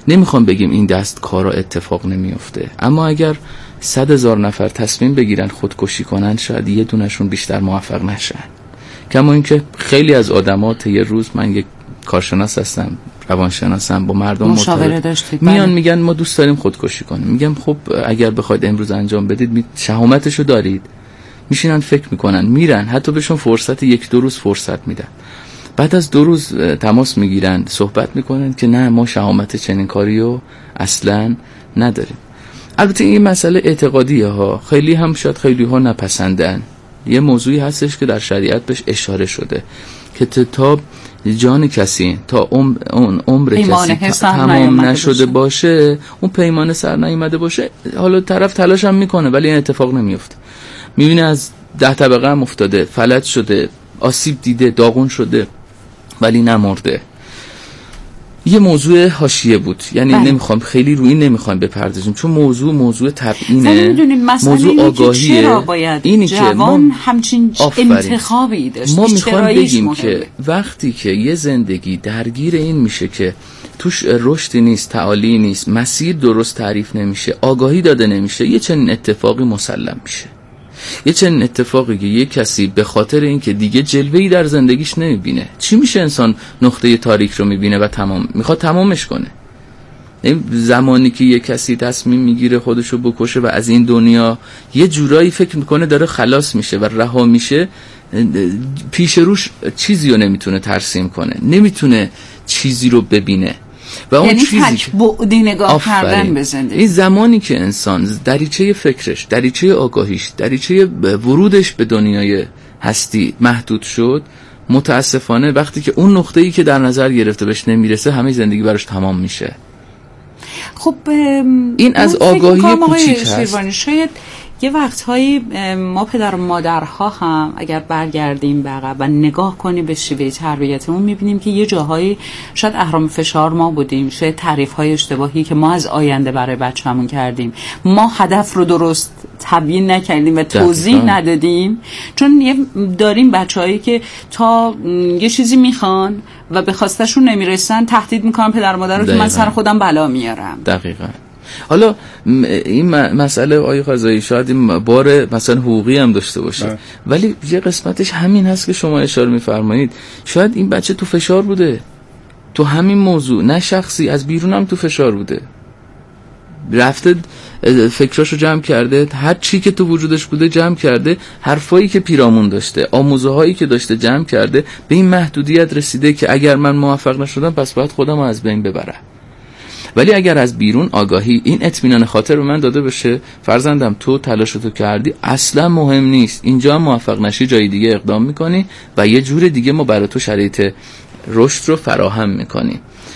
نمیخوام بگیم این دست کارا اتفاق نمیفته، اما اگر 100,000 نفر تصمیم بگیرن خودکشی کنن شاید یه دونشون بیشتر موفق نشن. کما اینکه خیلی از آدما یه روز، من یک کارشناس هستم، روانشناسم، با مردم مشاوره داشتید، میان میگن ما دوست داریم خودکشی کنیم. میگم خب اگر بخواید امروز انجام بدید شهامتشو دارید؟ میشینن فکر میکنن، میرن، حتی بهشون فرصت 1-2 روز فرصت میدن. بعد از 2 روز تماس میگیرن، صحبت میکنن که نه ما شهامت چنین کاریو اصلا نداریم. البته این مسئله اعتقادیه ها، خیلی هم شاید خیلی ها نپسندن. یه موضوعی هستش که در شریعت بهش اشاره شده که تا جان کسی، تا عمر کسی تمام نشده باشه، اون پیمانه سر نیامده باشه، حالا طرف تلاش هم میکنه ولی این اتفاق نمیفته. میبینه از 10 طبقه هم افتاده، فلج شده، آسیب دیده، داغون شده ولی نمرده. یه موضوع حاشیه بود، یعنی نمیخوام خیلی روی این نمیخوام بپردازیم چون موضوع تبیینه، موضوع آگاهیه. چرا باید اینی جوان که همچین انتخابی داشت؟ ما میخوام بگیم که وقتی که یه زندگی درگیر این میشه که توش رشدی نیست، تعالی نیست، مسیر درست تعریف نمیشه، آگاهی داده نمیشه، یه چنین اتفاقی مسلم میشه. یه چنین اتفاقی که یه کسی به خاطر اینکه دیگه جلوه‌ای در زندگیش نمیبینه، چی میشه انسان نقطه تاریک رو میبینه و میخواد تمامش کنه. زمانی که یه کسی تصمیم میگیره خودشو بکشه و از این دنیا یه جورایی فکر میکنه داره خلاص میشه و رها میشه، پیش روش چیزی رو نمیتونه ترسیم کنه، نمیتونه چیزی رو ببینه و اون یعنی چیزی تک بعدی نگاه کردن به زندگی. این زمانی که انسان دریچه فکرش، دریچه آگاهیش، دریچه ورودش به دنیای هستی محدود شد، متاسفانه وقتی که اون نقطه‌ای که در نظر گرفته بهش نمیرسه، همه زندگی براش تمام میشه. خب این از آگاهی کوچیک هست. شاید یه وقتهایی ما پدر و مادرها هم اگر برگردیم به عقب و نگاه کنیم به شیوه تربیتمون، میبینیم که یه جاهایی شاید اهرام فشار ما بودیم، شاید تعریف‌های اشتباهی که ما از آینده برای بچه‌مون کردیم، ما هدف رو درست تبیین نکردیم و توضیح ندادیم، چون داریم بچه‌هایی که تا یه چیزی میخوان و به خواستشون نمیرسن تهدید میکنن پدر و مادر رو که من سر خودم بلا میارم. دقیقاً. حالا این مسئله آقای قضایی شاید این بار مثلا حقوقی هم داشته باشه ولی یه قسمتش همین هست که شما اشاره میفرمایید. شاید این بچه تو فشار بوده، تو همین موضوع، نه شخصی، از بیرون هم تو فشار بوده، رفته فکراشو جمع کرده، هر چی که تو وجودش بوده جمع کرده، حرفایی که پیرامون داشته، آموزه هایی که داشته جمع کرده، به این محدودیت رسیده که اگر من موفق نشدم پس باید خودم رو از بین ببرم. ولی اگر از بیرون آگاهی، این اطمینان خاطر به من داده بشه فرزندم تو تلاشتو کردی، اصلا مهم نیست، اینجا موفق نشی جای دیگه اقدام میکنی و یه جور دیگه ما برای تو شرایط رشد رو فراهم میکنیم.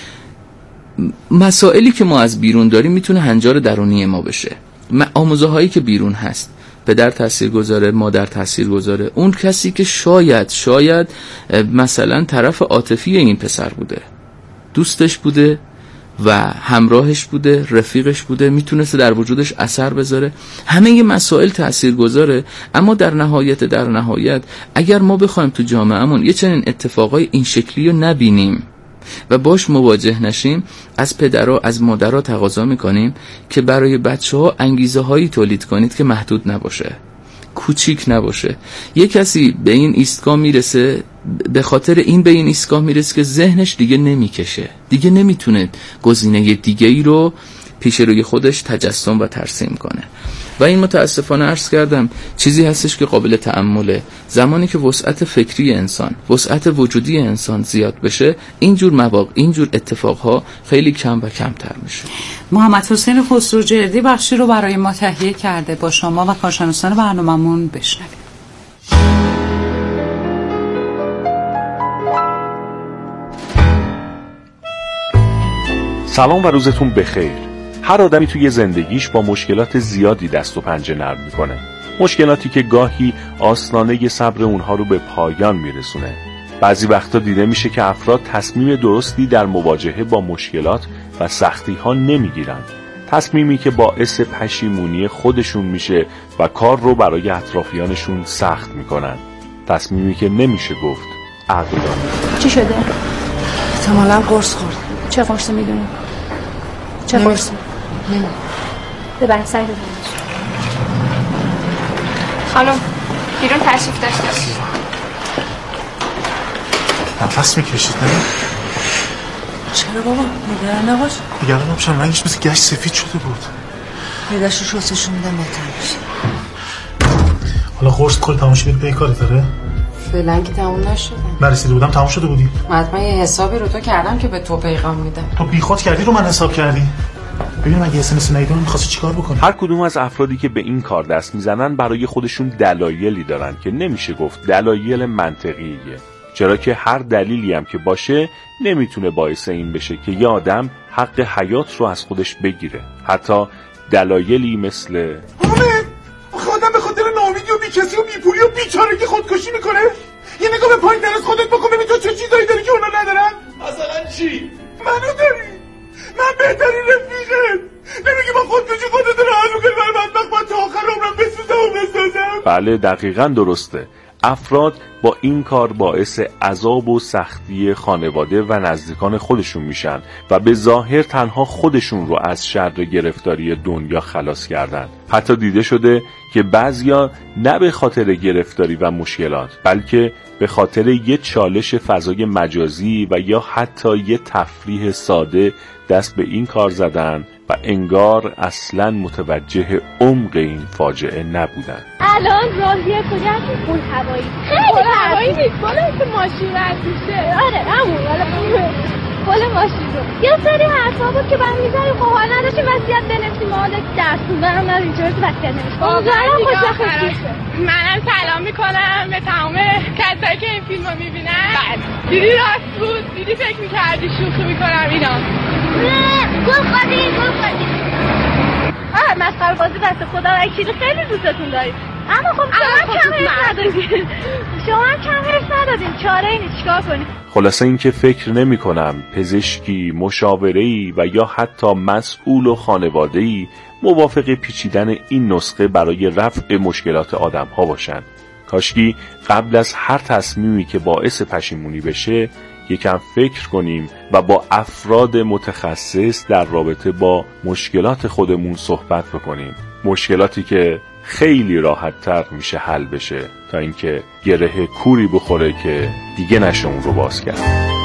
مسائلی که ما از بیرون داریم میتونه هنجار درونی ما بشه. آموزه هایی که بیرون هست، پدر تاثیرگذاره، مادر تاثیرگذاره، اون کسی که شاید مثلا طرف عاطفی این پسر بوده، دوستش بوده و همراهش بوده، رفیقش بوده، میتونسته در وجودش اثر بذاره. همه این مسائل تاثیرگذاره. اما در نهایت اگر ما بخوایم تو جامعهمون یه چنین اتفاقای این شکلی رو نبینیم و باش مواجه نشیم، از پدرها، از مادرها تقاضا میکنیم که برای بچه‌ها انگیزه هایی تولید کنید که محدود نباشه، کوچیک نباشه. یک کسی به این ایستگاه میرسه، به خاطر این به این ایستگاه میرسه که ذهنش دیگه نمیکشه، دیگه نمیتونه گزینه دیگه ای رو پیش روی خودش تجسم و ترسیم کنه. و این متاسفانه عرض کردم چیزی هستش که قابل تأمله. زمانی که وسعت فکری انسان، وسعت وجودی انسان زیاد بشه، اینجور مواقع، اینجور اتفاقها خیلی کم و کمتر میشه. محمد حسین خسروجردی بخشی رو برای ما تهیه کرده، با شما و کارشناسان برنامه‌مون بشنویم. سلام و روزتون بخیر. هر آدمی توی زندگیش با مشکلات زیادی دست و پنجه نرم میکنه. مشکلاتی که گاهی آستانه صبر اونها رو به پایان میرسونه. بعضی وقتا دیده میشه که افراد تصمیم درستی در مواجهه با مشکلات و سختی ها نمیگیرن. تصمیمی که باعث پشیمونی خودشون میشه و کار رو برای اطرافیانشون سخت میکنن. تصمیمی که نمیشه گفت عقلانه. چی شده؟ احتمالاً قرص خورد. چه قرصی میدونی؟ چه برسه؟ ببرم سعی ببرمش. خانم بیرون تشریف داشته. نفس میکشید نه؟ چرا بابا؟ نگران نباش. نگران نباشم، رنگش مثل گشت سفید شده بود. پیداش رو شستشون میدم بهتر میشه. حالا قرص کل تمام شده به کاری داره؟ فعلا که تمام نشده. من رسیده بودم تمام شده بودی؟ حتما یه حسابی رو تو کردم که به تو پیغام میدم. تو بیخود کردی رو من حساب کردی؟ ببین مگه اسمس ندیدم می‌خواستی چیکار بکنی؟ هر کدوم از افرادی که به این کار دست میزنن برای خودشون دلایلی دارن که نمیشه گفت دلایل منطقیه، چرا که هر دلیلی هم که باشه نمیتونه باعث این بشه که یه آدم حق حیات رو از خودش بگیره. حتی دلایلی مثل آدم به خاطر ناامیدی و بی‌کسی و بی‌پولی و بیچارگی خودکشی میکنه؟ یه نگاه به پایین از خودت بکن ببین تو چه چیزایی داری که اونا ندارن؟ مثلا چی؟ منو داری؟ من بهترین رفیقت. نمیگی با خودکشی خودت رو حل کنی من بدبخت باید تا آخر عمرم بسوزم و بسازم؟ بله دقیقاً درسته. افراد با این کار باعث عذاب و سختی خانواده و نزدیکان خودشون میشن و به ظاهر تنها خودشون رو از شر گرفتاری دنیا خلاص کردن. حتی دیده شده که بعضیا نه به خاطر گرفتاری و مشکلات بلکه به خاطر یه چالش فضای مجازی و یا حتی یه تفریح ساده دست به این کار زدن و انگار اصلاً متوجه عمق این فاجعه نبودن. الان راهیه کجا هستی؟ پل هوایی. خیلی هوایی نیست، پل ماشین رد میشه. آره همون پل ماشین رو. یه سری حرفا بود که بعد میذاری خب حال نداشتی وصیت بنویسی ما درس خوندنم نداری چرا تو وصیت نوشتی؟ امیدوارم خوشبخت بشه. منم سلام میکنم به تمام کسایی که این فیلمو میبینن. دیدی راست بود، دیدی فکر میکردی شوخی میکنم اینا. گل خودی مسخره بازی دست خدا وکیلی خیلی دوستتون داریم اما خب شما هم کم حرف ندادین چاره اینی چیکار کنیم؟ خلاصه این که فکر نمی کنم پزشکی، مشاوره‌ای و یا حتی مسئول و خانواده‌ای موافق پیچیدن این نسخه برای رفع مشکلات آدم ها باشن. کاشکی قبل از هر تصمیمی که باعث پشیمونی بشه یکم فکر کنیم و با افراد متخصص در رابطه با مشکلات خودمون صحبت بکنیم. مشکلاتی که خیلی راحت‌تر میشه حل بشه تا اینکه گره کوری بخوره که دیگه نشه اون رو باز کرد.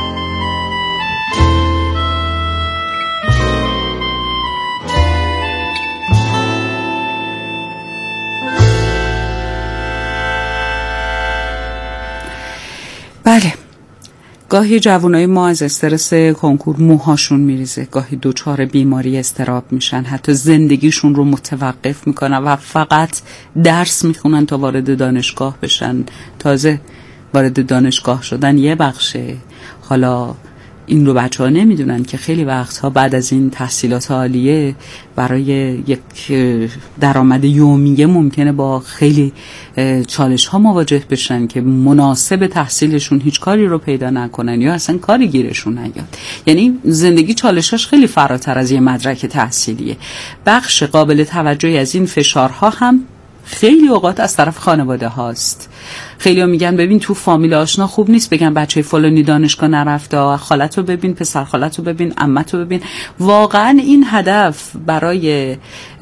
بله، گاهی جوانای ما از استرس کنکور موهاشون میریزه، گاهی دوچار بیماری اضطراب میشن، حتی زندگیشون رو متوقف میکنن و فقط درس میخونن تا وارد دانشگاه بشن. تازه وارد دانشگاه شدن یه بخشه، حالا این رو بچه ها نمیدونن که خیلی وقتها بعد از این تحصیلات عالیه برای یک درآمد یومیه ممکنه با خیلی چالش ها مواجه بشن که مناسب تحصیلشون هیچ کاری رو پیدا نکنن یا اصلا کاری گیرشون نیاد. یعنی زندگی چالشاش خیلی فراتر از یه مدرک تحصیلیه. بخش قابل توجهی از این فشارها هم خیلی اوقات از طرف خانواده هاست. خیلی ها میگن ببین تو فامیل آشنا خوب نیست بگن بچه فلانی دانشگاه نرفته، خالت رو ببین، پسر خالت رو ببین، عمت رو ببین. واقعا این هدف برای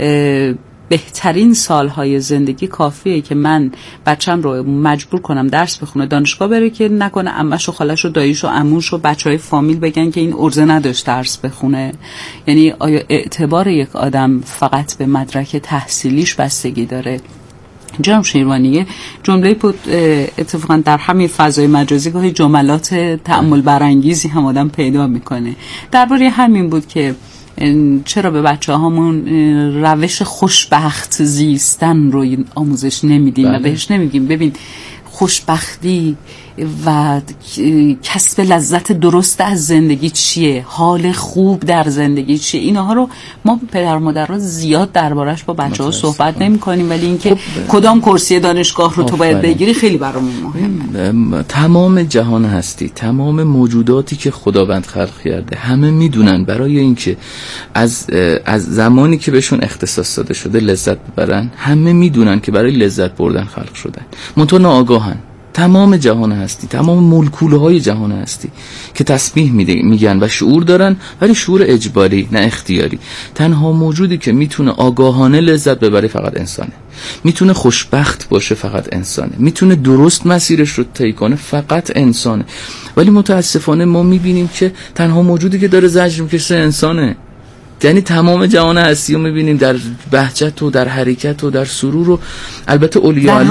بهترین سالهای زندگی کافیه که من بچم رو مجبور کنم درس بخونه، دانشگاه بره، که نکنه عمش و خالش و داییش و عموش و بچهای فامیل بگن که این ارزه نداشت درس بخونه. یعنی آیا اعتبار یک آدم فقط به مدرک تحصیلیش بستگی داره؟ جناب شیروانی جمله بود اتفاقا در همین فضای مجازی گاهی جملات تأمل برانگیزی هم آدم پیدا میکنه. درباره همین بود که چرا به بچه هامون روش خوشبخت زیستن رو آموزش نمیدیم و بهش نمیگیم ببین خوشبختی و کسب لذت درست از زندگی چیه، حال خوب در زندگی چیه. اینها رو ما پدر و مادرها زیاد دربارش با بچه‌ها صحبت نمی‌کنیم، ولی اینکه کدام کرسی دانشگاه رو تو باید بگیری خیلی برامون مهمه. تمام جهان هستی، تمام موجوداتی که خداوند خلق کرده همه میدونن برای اینکه از زمانی که بهشون اختصاص داده شده لذت ببرن، همه میدونن که برای لذت بردن خلق شدن، منتها ناآگاهن. تمام جهان هستی، تمام مولکولهای جهان هستی که تسبیح میگن و شعور دارن، ولی شعور اجباری نه اختیاری. تنها موجودی که میتونه آگاهانه لذت ببره فقط انسانه، میتونه خوشبخت باشه فقط انسانه، میتونه درست مسیرش رو طی کنه فقط انسانه. ولی متاسفانه ما میبینیم که تنها موجودی که داره زجر میکشه انسانه. یعنی تمام جهان هستی رو میبینیم در بهجت و در حرکت و در سرور و البته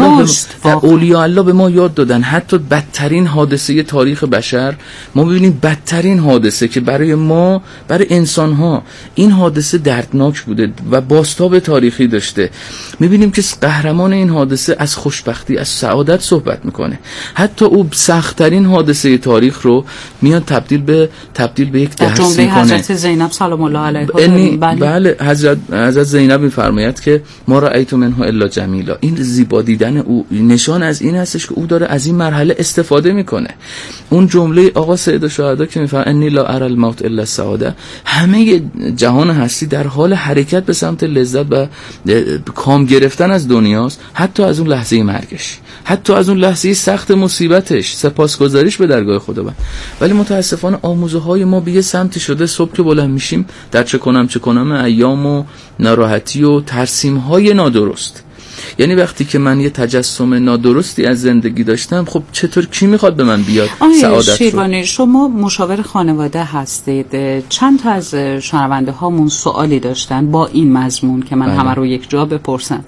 اولیاء الله به ما یاد دادن حتی بدترین حادثه تاریخ بشر ما میبینیم بدترین حادثه که برای ما، برای انسان ها این حادثه دردناک بوده و بازتاب تاریخی داشته، میبینیم که قهرمان این حادثه از خوشبختی، از سعادت صحبت میکنه. حتی او سخت‌ترین حادثه تاریخ رو میاد تبدیل به یک درس میکنه. حضرت زینب سلام الله علیها بله حضرت زینب میفرماید که ما رأیت منه الا جمیلا. این زیبا دیدن او نشان از این هستش که او داره از این مرحله استفاده میکنه. اون جمله آقا سید الشهدا که میفرماید انی لا اری الموت الا السعاده، همه جهان هستی در حال حرکت به سمت لذت و کام گرفتن از دنیاست، حتی از اون لحظه مرگش، حتی از اون لحظه سخت مصیبتش، سپاسگزاریش به درگاه خداوند. ولی متاسفانه آموزه های ما به یه سمتی شده صبح که بلند میشیم در چه کنم ایام و ناراحتی و ترسیم های نادرست. یعنی وقتی که من یه تجسم نادرستی از زندگی داشتم، خب چطور کی میخواد به من بیاد سعادت رو؟ شیروانی شما مشاور خانواده هستید، چند تا از شنونده هامون سوالی داشتن با این مضمون که من همه رو یک جا بپرسم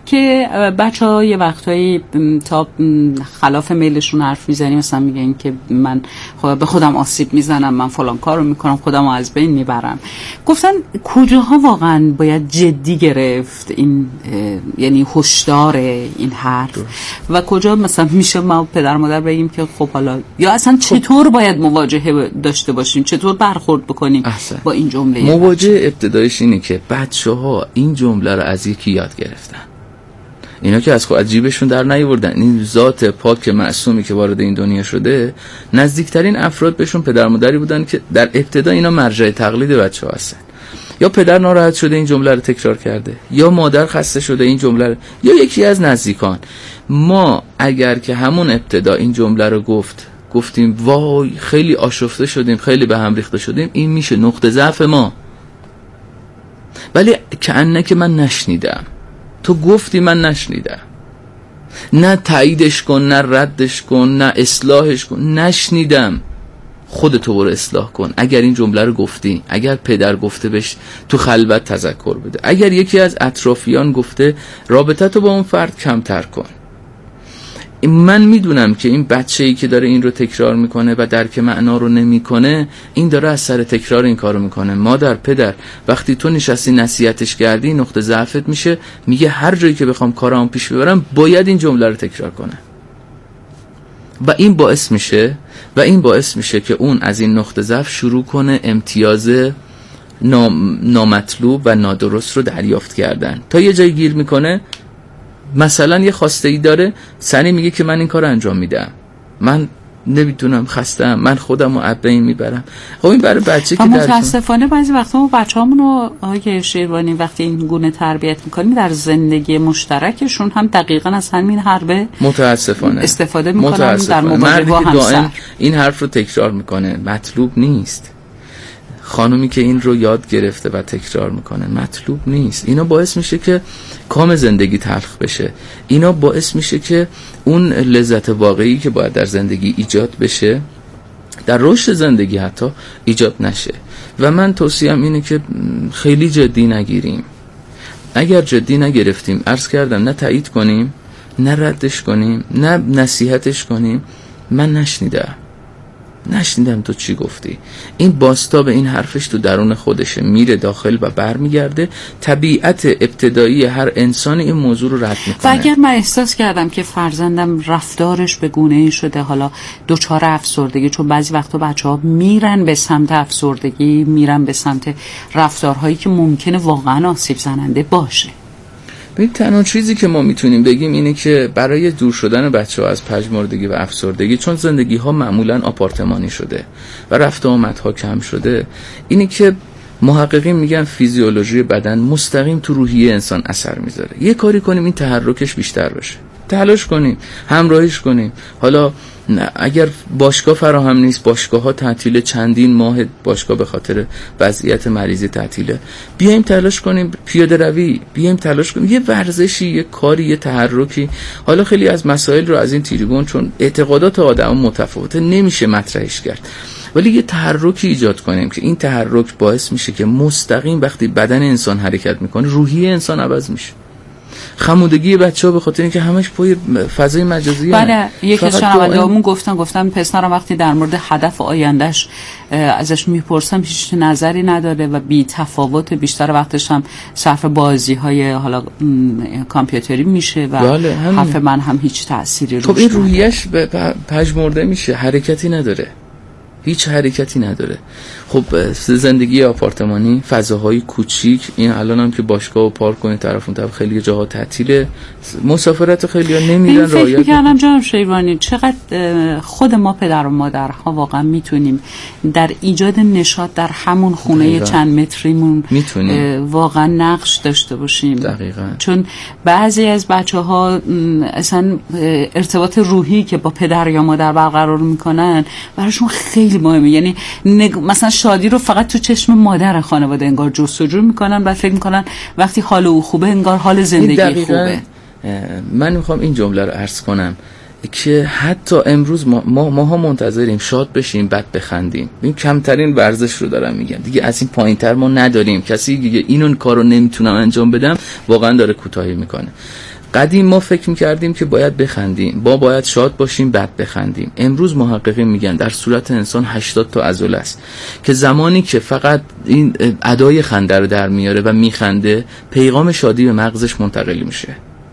که بچه‌ها یه وقتایی تا خلاف میلشون حرف میزنیم، مثلا میگن که من به خودم آسیب میزنم، من فلان کارو میکنم، خودم رو از بین میبرم. گفتن کجاها واقعا باید جدی گرفت این، یعنی هشدار این حرف و کجا مثلا میشه ما پدر مادر بگیم که خب حالا، یا اصلا چطور باید مواجهه داشته باشیم، چطور برخورد بکنیم با این جمله؟ مواجهه ابتدایش اینه که بچه‌ها این جمله رو از یکی یاد گرفتن. اینا که از جیبشون در نیاوردن. این ذات پاک معصومی که وارد این دنیا شده، نزدیکترین افراد بهشون پدر مادری بودن که در ابتدا اینا مرجع تقلید بچه‌ها هستن. یا پدر ناراحت شده این جمله رو تکرار کرده، یا مادر خسته شده این جمله رو، یا یکی از نزدیکان. ما اگر که همون ابتدا این جمله رو گفتیم وای خیلی آشفته شدیم، خیلی به هم ریخته شدیم، این میشه نقطه ضعف ما. ولی کأنه که من نشنیدم، تو گفتی من نشنیدم، نه تاییدش کن، نه ردش کن، نه اصلاحش کن، نشنیدم. خودتو برو اصلاح کن. اگر این جمله رو گفتی، اگر پدر گفته بهش تو خلوت تذکر بده، اگر یکی از اطرافیان گفته رابطه تو با اون فرد کمتر کن. من میدونم که این بچه‌ای که داره این رو تکرار میکنه و درک معنا رو نمیکنه، این داره از سر تکرار این کارو میکنه. مادر، پدر، وقتی تو نشستی نصیحتش کردی، نقطه ضعفت میشه، میگه هر جایی که بخوام کارامو پیش ببرم باید این جمله رو تکرار کنم. و این باعث میشه که اون از این نقطه ضعف شروع کنه امتیاز نامطلوب و نادرست رو دریافت کردن. تا یه جای گیر میکنه، مثلا یه خواسته ای داره، سنی میگه که من این کار انجام میدم، من نمیتونم، خستم، من خودم رو از بین میبرم. خب این برای بچه که متاسفانه بعضی وقتا ما بچه‌هامون رو آقای شیروانی وقتی این گونه تربیت میکنیم در زندگی مشترکشون هم دقیقاً از همین حربه متاسفانه استفاده میکنن در مواجهه با همسر. این حرف رو تکرار میکنه، مطلوب نیست. خانومی که این رو یاد گرفته و تکرار میکنه، مطلوب نیست. اینا باعث میشه که کام زندگی تلخ بشه. اینا باعث میشه که اون لذت واقعی که باید در زندگی ایجاد بشه، در رشد زندگی حتی ایجاد نشه. و من توصیه‌ام اینه که خیلی جدی نگیریم. اگر جدی نگرفتیم، عرض کردم، نه تایید کنیم، نه ردش کنیم، نه نصیحتش کنیم. من نشنیدم تو چی گفتی. این بازتاب این حرفش تو درون خودشه، میره داخل و برمیگرده. طبیعت ابتدایی هر انسان این موضوع رو رد میکنه. و اگر من احساس کردم که فرزندم رفتارش به گونه‌ای شده حالا دچار افسردگی، چون بعضی وقتا بچه‌ها میرن به سمت افسردگی، میرن به سمت رفتارهایی که ممکنه واقعا آسیب زننده باشه. تنها چیزی که ما میتونیم بگیم اینه که برای دور شدن بچه‌ها از پژمردگی و افسردگی، چون زندگی ها معمولاً آپارتمانی شده و رفت و آمدها کم شده، اینه که محققین میگن فیزیولوژی بدن مستقیم تو روحیه انسان اثر میذاره. یه کاری کنیم این تحرکش بیشتر بشه. تلاش کنیم، همراهیش کنیم. حالا اگر باشگاه فراهم نیست، باشگاه‌ها تعطیل، چندین ماه باشگاه به خاطر وضعیت مریضی تعطیله، بیایم تلاش کنیم، پیاده روی، بیایم تلاش کنیم، یه ورزشی، یه کاری، یه تحرکی. حالا خیلی از مسائل رو از این تریبون، چون اعتقادات آدم متفاوته، نمیشه مطرحش کرد، ولی یه تحرکی ایجاد کنیم که این تحرک باعث میشه که مستقیم وقتی بدن انسان حرکت میکنه روحیه انسان عوض میشه. خمودگی بچه‌ها به خاطر اینکه همش پای فضای مجازی بله، یکی از شنونده‌هامون گفتن پسرم وقتی در مورد هدف آیندهش ازش میپرسم هیچ نظری نداره و بی تفاوت، بیشتر وقتش هم صرف بازی‌های حالا کامپیوتری میشه و بله، حرف من هم هیچ تأثیری روش خب این روحیه‌اش پژمرده میشه، حرکتی نداره، هیچ حرکتی نداره. خب زندگی آپارتمانی، فضاهای کوچیک، این الان هم که باشگاه و پارک کنید طرف اون طرف خیلی جاها تعطیله، مسافرت خیلی ها نمیرن رعایت. فکر می‌کردم جناب شیروانی چقدر خود ما پدر و مادرها واقعا میتونیم در ایجاد نشاط در همون خونه چند متریمون واقعا نقش داشته باشیم. دقیقاً. چون بعضی از بچه‌ها اصلا ارتباط روحی که با پدر یا مادر برقرار میکنن براشون خیلی مهمه، یعنی مثلا شادی رو فقط تو چشم مادر خانواده انگار جستجو میکنن و فکر میکنن وقتی حال او خوبه انگار حال زندگی خوبه. من میخوام این جمله رو عرض کنم که حتی امروز ماها منتظریم شاد بشیم بعد بخندیم. این کمترین ورزش رو دارم میگم دیگه، از این پایینتر ما نداریم. کسی دیگه اینون کارو نمیتونم انجام بدم واقعا داره کوتاهی میکنه. قدیم ما فکر میکردیم که باید بخندیم، باید شاد باشیم بعد بخندیم. امروز محققین میگن در صورت انسان 80 تا عضله است که زمانی که فقط این ادای خنده رو در میاره و میخنده، پیغام شادی به مغزش منتقل میشه.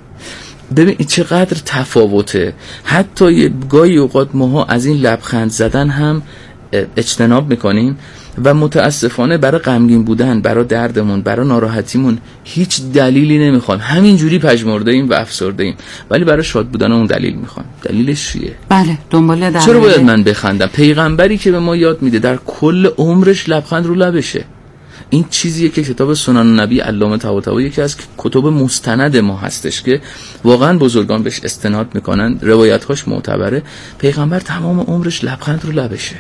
ببین چقدر تفاوته. حتی گاهی اوقات ماها از این لبخند زدن هم اجتناب میکنیم و متاسفانه برای غمگین بودن، برای دردمون، برای ناراحتیمون هیچ دلیلی نمیخوام، همینجوری پژمرده ایم و افسرده ایم، ولی برای شاد بودن اون دلیل میخوام. دلیلش چیه؟ بله، دنبال دلیل. چرا باید من بخندم؟ پیغمبری که به ما یاد میده در کل عمرش لبخند رو لبشه. این چیزیه که کتاب سنن نبی علامه طباطبایی یکی از کتب مستند ما هستش که واقعا بزرگان بهش استناد میکنن، روایت‌هاش معتبره. پیغمبر تمام عمرش لبخند رو لبشه.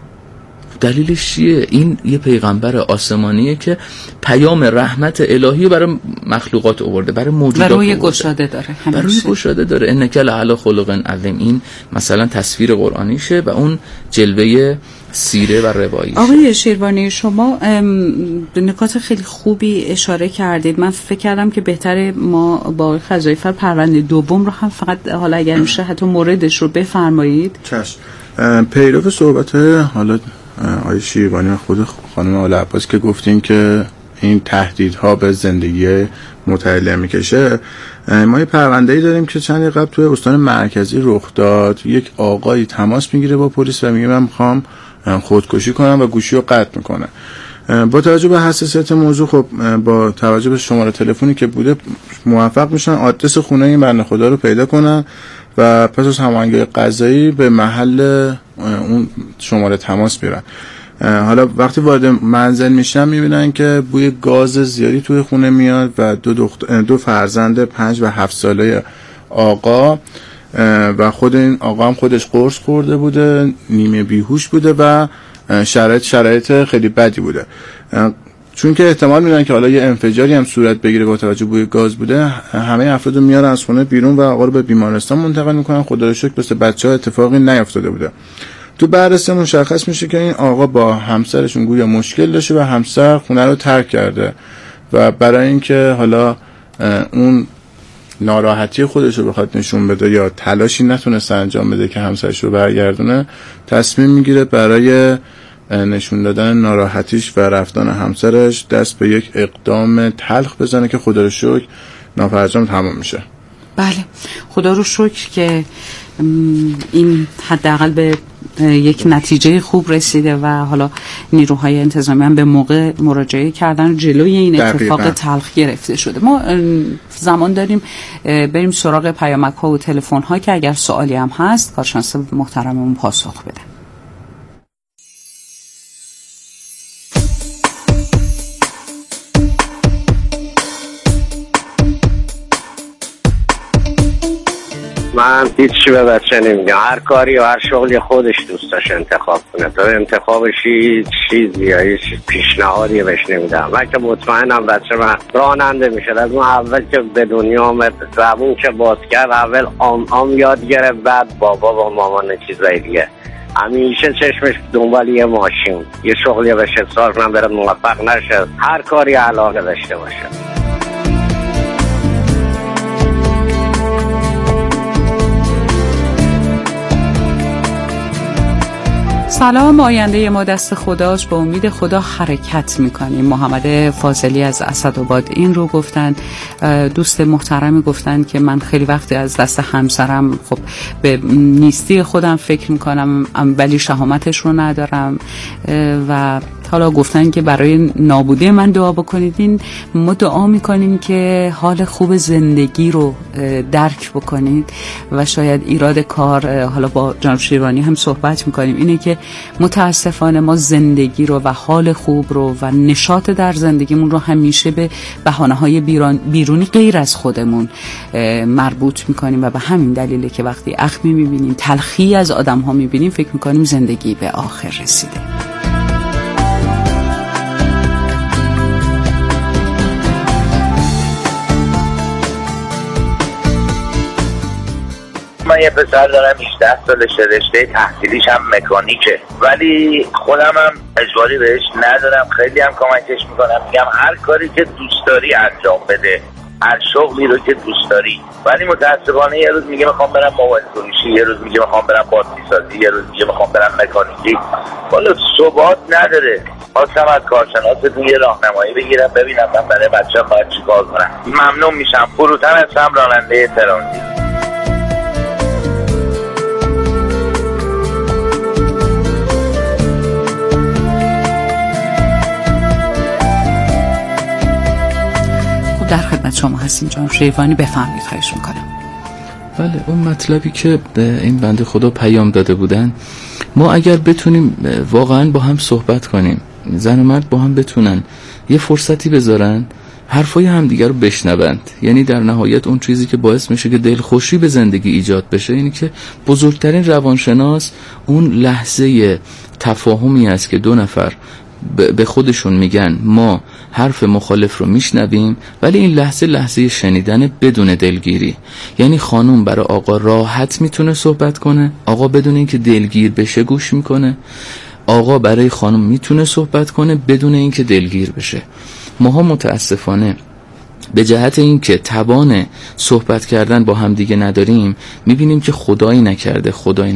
دلیلش چیه؟ این یه پیغمبر آسمانیه که پیام رحمت الهی برای مخلوقات آورده، برای موجودات آورده، برای گشاده داره. انک لعلی خلق عظیم. این مثلا تصویر قرآنیشه و اون جلوه سیره و رواییشه. آقای شیروانی شما به نکات خیلی خوبی اشاره کردید. من فکر کردم که بهتره ما با خزایفر پرونده دوم رو هم فقط حالا اگر میشه حتی موردش رو بفرمایید. چشم. پیرو صحبت حالا آقای شیروانی و خود خانم آل عباس که گفتین که این تهدیدها به زندگی متعلق میکشه، ما یه پرونده‌ای داریم که چند قبل توی استان مرکزی رخ داد. یک آقایی تماس میگیره با پلیس و میگه من میخوام خودکشی کنم و گوشی رو قطع میکنه. با توجه به حساسیت موضوع، خب با توجه به شماره تلفنی که بوده موفق میشن آدرس خونه این بنده خدا رو پیدا کنن و پس از هماهنگی قضایی به محل اون شماره تماس میرن. حالا وقتی وارد منزل میشن میبینن که بوی گاز زیادی توی خونه میاد و دو فرزند 5 و 7 ساله آقا و خود این آقا هم خودش قرص خورده بوده، نیمه بیهوش بوده و شرایط خیلی بدی بوده. چون که احتمال میدن که حالا یه انفجاری هم صورت بگیره با توجه بوی گاز بوده، همه افراد رو میارن از خونه بیرون و آقا رو به بیمارستان منتقل میکنن. خدا رو شکر واسه بچه‌ها اتفاقی نیافتاده بوده. تو بررسی مشخص میشه که این آقا با همسرشون گویا مشکل داشته و همسر خونه رو ترک کرده و برای اینکه حالا اون ناراحتی خودش رو بخواد نشون بده یا تلاشی نتونسته انجام بده که همسرش رو برگردونه، تصمیم میگیره برای نشون دادن ناراحتیش و رفتن همسرش دست به یک اقدام تلخ بزنه که خدا رو شکر ناپرجام تمام میشه. بله، خدا رو شکر که این حداقل به یک نتیجه خوب رسیده و حالا نیروهای انتظامی هم به موقع مراجعه کردن جلوی این اتفاق تلخ گرفته شده. ما زمان داریم بریم سراغ پیامک ها و تلفن ها که اگر سوالی هم هست کارشناس محترممون پاسخ بده. من هیچ چی به بچه نمیگم، هر کاری و هر شغلی خودش دوست داشت انتخاب کنه، تو انتخابش چیزی یا هیچ پیشنهادی بهش نمیدم. من که مطمئنم بچه من راننده میشه. از اون اول که به دنیا آمد زبون که باز کرد اول آم یاد گرفت، بعد بابا با مامان چیزای دیگه. همیشه چشمش دنبال یه ماشین، یه شغلی بشه، سال کنم بره موفق نشه، هر کاری علاقه داشته باشه. سلام، آینده ما دست خداست، به امید خدا حرکت میکنیم. محمد فاضلی از اسدآباد این رو گفتن. دوست محترمی گفتن که من خیلی وقتی از دست همسرم خب به نیستی خودم فکر میکنم ولی شهامتش رو ندارم و حالا گفتن که برای نابودی من دعا بکنید. ما دعا میکنیم که حال خوب زندگی رو درک بکنید و شاید ایراد کار، حالا با جناب شیروانی هم صحبت میکنیم، اینه که متاسفانه ما زندگی رو و حال خوب رو و نشاط در زندگیمون رو همیشه به بهانه‌های بیرونی غیر از خودمون مربوط میکنیم و به همین دلیله که وقتی اخمی میبینیم، تلخی از آدم‌ها میبینیم، فکر میکنیم زندگی به آخر رسیده. من یه پسر دارم 18 سالشه، رشته تحصیلیش هم مکانیکه، ولی خودم هم اجباری بهش ندارم، خیلی هم کمکش میکنم، میگم هر کاری که دوست داری انجام بده، هر شغلی رو که دوست داری. ولی متاسفانه یه روز میگه میخوام برم موبایل فروشی، یه روز میگه میخوام برم باتری سازی، یه روز میگه میخوام برم مکانیکی. والا ثبات نداره. خواستم از کارشناستون یه راهنمایی بگیرم ببینم من برای بچه‌ها باید چیکار کنم. ممنون میشم. فروتن هستم، راننده ترانزیت. در خدمت شما هستیم جناب شیروانی، بفرمایید، خواهش میکنم. بله، اون مطلبی که به این بنده خدا پیام داده بودن، ما اگر بتونیم واقعا با هم صحبت کنیم، زن و مرد با هم بتونن یه فرصتی بذارن حرفای همدیگر رو بشنوند، یعنی در نهایت اون چیزی که باعث میشه که دلخوشی به زندگی ایجاد بشه اینی که بزرگترین روانشناس اون لحظه تفاهمی است که دو نفر به خودشون میگن ما حرف مخالف رو میشنویم، ولی این لحظه شنیدن بدون دلگیری. یعنی خانوم برای آقا راحت میتونه صحبت کنه، آقا بدون اینکه دلگیر بشه گوش میکنه، آقا برای خانوم میتونه صحبت کنه بدون اینکه دلگیر بشه. ماها متاسفانه به جهت این که توان صحبت کردن با هم دیگه نداریم، میبینیم که خدایی نکرده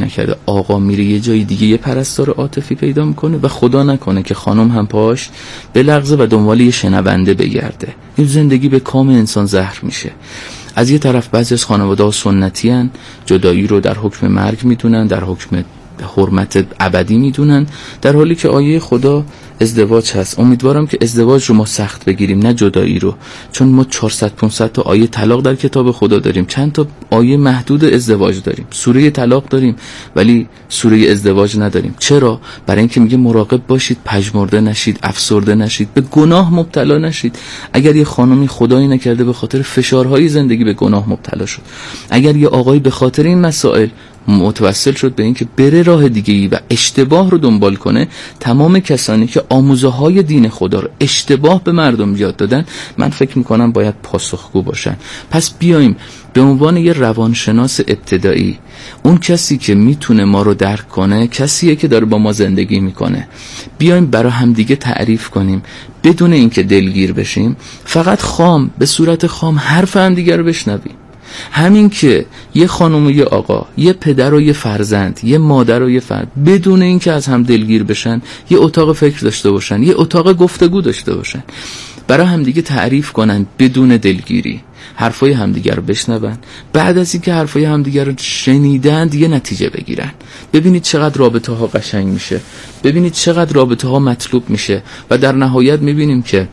آقا میره یه جای دیگه یه پرستار عاطفی پیدا میکنه و خدا نکنه که خانم هم پاش بلغزه و دنبال یه شنونده بگرده. این زندگی به کام انسان زهر میشه. از یه طرف بعضی از خانواده‌ها سنتی هن، جدایی رو در حکم مرگ میدونن، در حکم حرمت ابدی میدونن، در حالی که آیه خدا ازدواج هست. امیدوارم که ازدواج رو ما سخت بگیریم نه جدایی رو، چون ما 400-500 تا آیه طلاق در کتاب خدا داریم، چند تا آیه محدود ازدواج داریم، سوره طلاق داریم ولی سوره ازدواج نداریم. چرا؟ برای اینکه میگه مراقب باشید پژمرده نشید، افسرده نشید، به گناه مبتلا نشید. اگر یه خانمی خدایی نکرده به خاطر فشارهای زندگی به گناه مبتلا شد، اگر یه آقایی به خاطر این مسائل متوسل شد به اینکه بره راه دیگه‌ای و اشتباه رو دنبال کنه، تمام کسانی که آموزه های دین خدا رو اشتباه به مردم یاد دادن، من فکر میکنم باید پاسخگو باشن. پس بیایم به عنوان یه روانشناس ابتدایی، اون کسی که میتونه ما رو درک کنه کسیه که داره با ما زندگی میکنه، بیایم برای همدیگه تعریف کنیم بدون اینکه دلگیر بشیم، فقط خام به صورت خام حرف همدیگه رو بشنویم. همین که یه خانم و یه آقا، یه پدر و یه فرزند، یه مادر و یه فرد، بدون اینکه از هم دلگیر بشن، یه اتاق فکر داشته باشن، یه اتاق گفتگو داشته باشن، برای همدیگه تعریف کنن بدون دلگیری، حرفای همدیگه رو بشنون، بعد از اینکه حرفای همدیگه رو شنیدند یه نتیجه بگیرن. ببینید چقدر رابطه ها قشنگ میشه، ببینید چقدر رابطه ها مطلوب میشه و در نهایت میبینیم که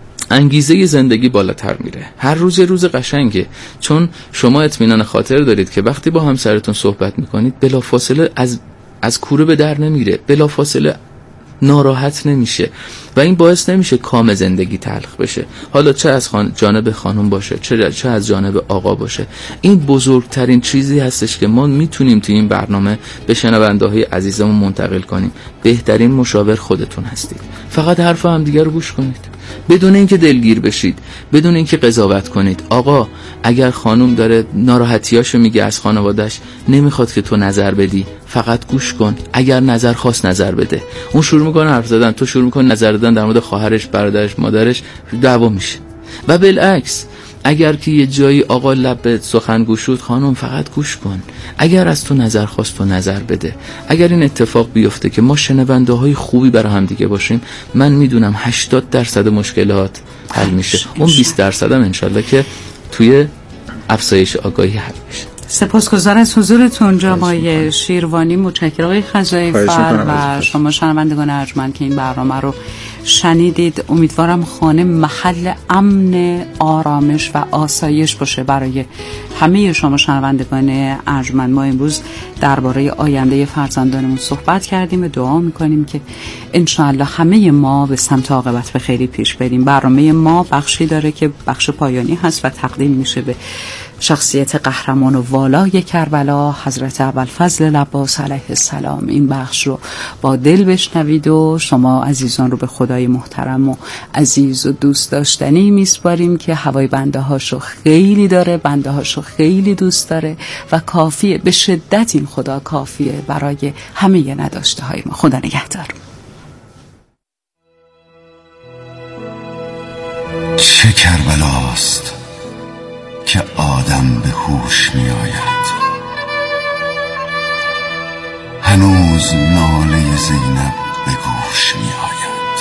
انگیزه زندگی بالاتر میره. هر روز قشنگه، چون شما اطمینان خاطر دارید که وقتی با همسرتون صحبت میکنید بلافاصله از کوره به در نمیره، بلافاصله ناراحت نمیشه و این باعث نمیشه کام زندگی تلخ بشه، حالا چه از جانب خانم باشه چه از جانب آقا باشه. این بزرگترین چیزی هستش که ما میتونیم توی این برنامه به شنونده‌های عزیزمون منتقل کنیم. بهترین مشاور خودتون هستید، فقط حرف هم دیگه رو گوش کنید بدون اینکه دلگیر بشید، بدون اینکه قضاوت کنید. آقا اگر خانم داره ناراحتیاشو میگه از خانواده‌اش، نمیخواد که تو نظر بدی، فقط گوش کن. اگر نظر خواست نظر بده، اون شروع میکنه حرف زدن، تو شروع میکنی نظر دادن در مورد خواهرش، برادرش، مادرش، دعوا میشه. و بالعکس اگر که یه جایی آقا لب به سخن گشود، خانم فقط گوش کن. اگر از تو نظر خواست تو نظر بده. اگر این اتفاق بیفته که ما شنونده های خوبی برای هم دیگه باشیم، من میدونم 80% مشکلات حل میشه. اون 20% هم انشالله که توی افزایش آگاهی حل میشه. سپاسگزار از حضورتون جناب آقای شیروانی. متشکرم آقای خزایفر و شما شنوندگان ارجمند که این برنامه رو شنیدید. امیدوارم خانه محل امن، آرامش و آسایش باشه برای همه شما شنوندگان ارجمند. ما امروز درباره آینده فرزندانمون صحبت کردیم و دعا میکنیم که انشاءالله همه ما به سمت عاقبت به خیری پیش بریم. برنامه ما بخشی داره که بخش پایانی هست و تقدیم میشه به شخصیت قهرمان و والای کربلا حضرت ابوالفضل العباس علیه السلام. این بخش رو با دل بشنوید و شما عزیزان رو به خدای محترم و عزیز و دوست داشتنی میسپاریم که هوای بنده هاشو خیلی داره، بنده هاشو خیلی دوست داره و کافیه، به شدت این خدا کافیه برای همه نداشته های ما. خدا نگهدار. چه کربلاست که آدم به هوش می آید، هنوز ناله زینب به گوش می آید.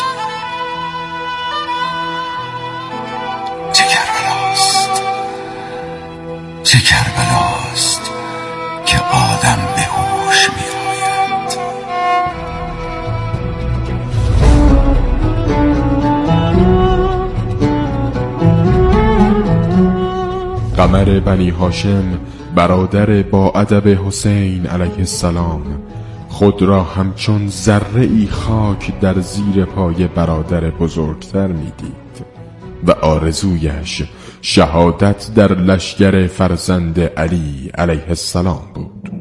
چه کربلاست، چه کربلاست که آدم به هوش می آید. قمر بنی هاشم برادر با ادب حسین علیه السلام خود را همچون ذره ای خاک در زیر پای برادر بزرگتر می‌دید و آرزویش شهادت در لشکر فرزند علی علیه السلام بود.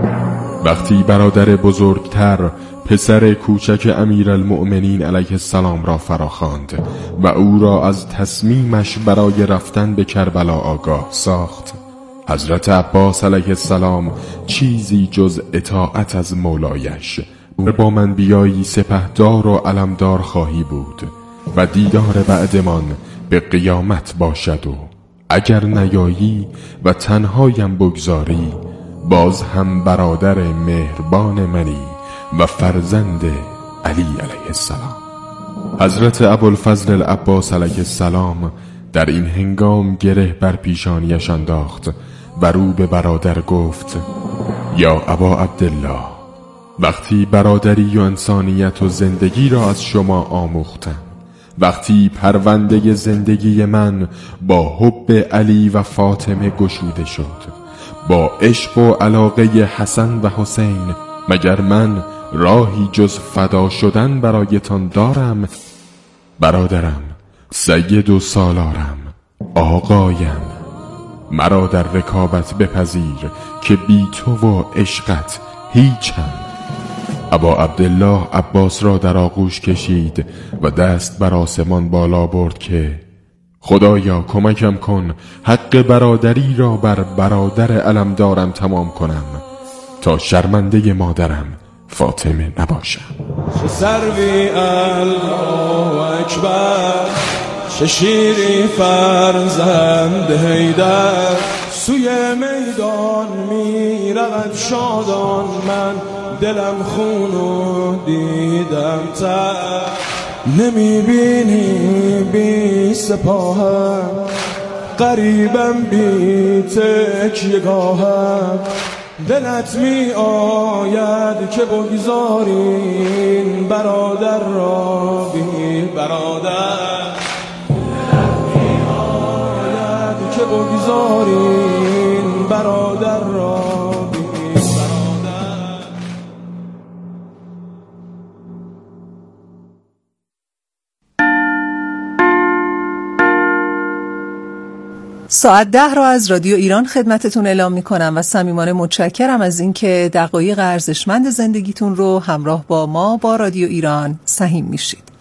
وقتی برادر بزرگتر پسر کوچک امیرالمؤمنین علیه السلام را فراخواند و او را از تصمیمش برای رفتن به کربلا آگاه ساخت، حضرت عباس علیه السلام چیزی جز اطاعت از مولایش با من بیایی سپهدار و علمدار خواهی بود و دیدار بعدمان به قیامت باشد و اگر نیایی و تنهایم بگذاری باز هم برادر مهربان منی و فرزند علی علیه السلام. حضرت ابوالفضل العباس علیه السلام در این هنگام گره بر پیشانیش انداخت و رو به برادر گفت: یا ابا عبدالله، وقتی برادری و انسانیت و زندگی را از شما آموختم، وقتی پرونده زندگی من با حب علی و فاطمه گشوده شد، با عشق و علاقه حسن و حسین، مگر من راهی جز فدا شدن برایتان دارم؟ برادرم، سید و سالارم، آقایم، مرا در رکابت بپذیر که بی تو و عشقت هیچم. ابا عبدالله عباس را در آغوش کشید و دست بر آسمان بالا برد که خدایا کمکم کن حق برادری را بر برادر علمدارم تمام کنم تا شرمنده مادرم فاطمه نباشم. چه سروی الله اکبر، چه شیری فرزند حیدر، سوی میدان می رود شادان، من دلم خونو دیدم تر. نمی بینی بی سپاهم، قریبم بی تکیه‌گاهم، دلت می آید که بگذارین برادر را بی برادر، دلت می آید که بگذارین برادر را بی برادر. ساعت 10 را از رادیو ایران خدمتتون اعلام میکنم و صمیمانه متشکرم از اینکه دقایق ارزشمند زندگیتون رو همراه با ما با رادیو ایران سهیم میشید.